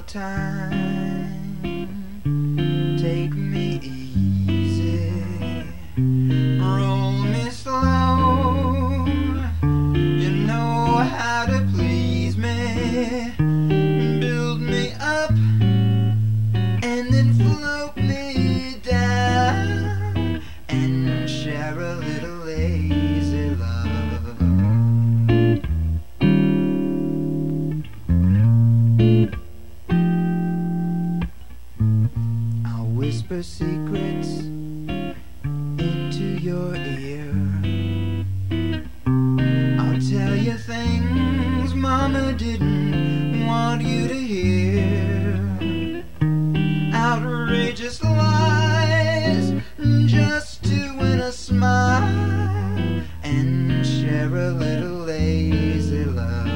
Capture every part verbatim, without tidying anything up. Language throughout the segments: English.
time. Take me easy, roll me slow. You know how to please me. Build me up and then float me down, and share a little lazy love. I'll whisper secrets into your ear. I'll tell you things Mama didn't want you to hear. Outrageous lies just to win a smile and share a little lazy love.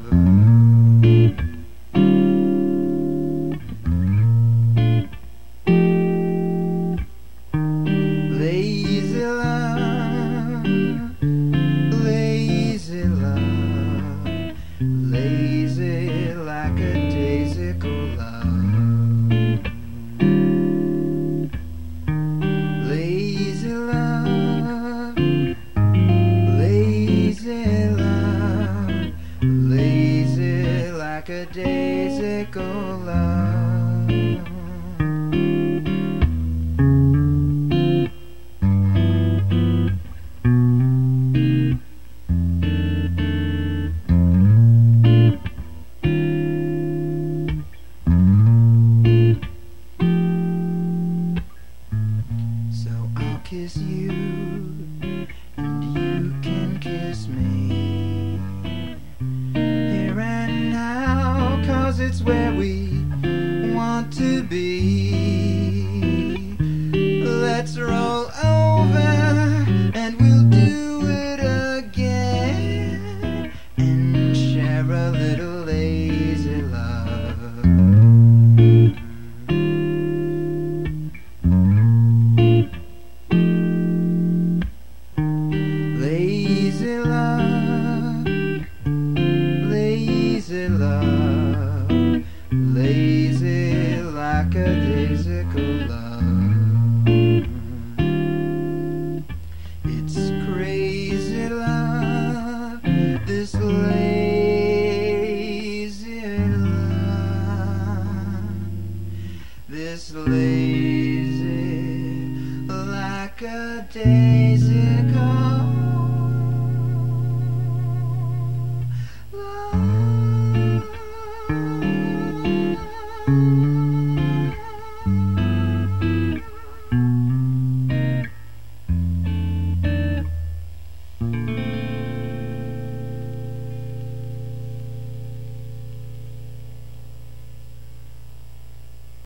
Lazy love, lazy love, lazy like a daisical love. Lazy love, lazy love, lazy like a daisical love. So I'll kiss you, and you can kiss me, here and now, 'cause it's where we want to be. Let's roll over and we'll do it again, and share a little lazy love. Lazy love, lazy love, lazy like a daisical love. It's crazy love, this lazy love, this lazy like a daisy